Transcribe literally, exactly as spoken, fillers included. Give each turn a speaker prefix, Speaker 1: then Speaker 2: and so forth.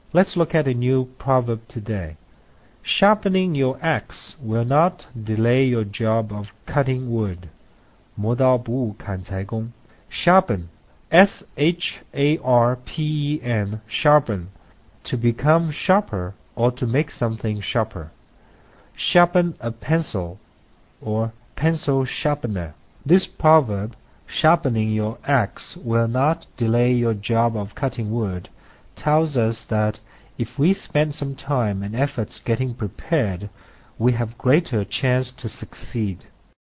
Speaker 1: Let's look at a new proverb today. Sharpening your axe will not delay your job of cutting wood. 磨刀不误砍柴工。Sharpen, S H A R P E N, sharpen, to become sharper or to make something sharper. Sharpen a pencil, or pencil sharpener. This proverb, sharpening your axe will not delay your job of cutting wood, tells us that if we spend some time and efforts getting prepared, we have greater chance to succeed.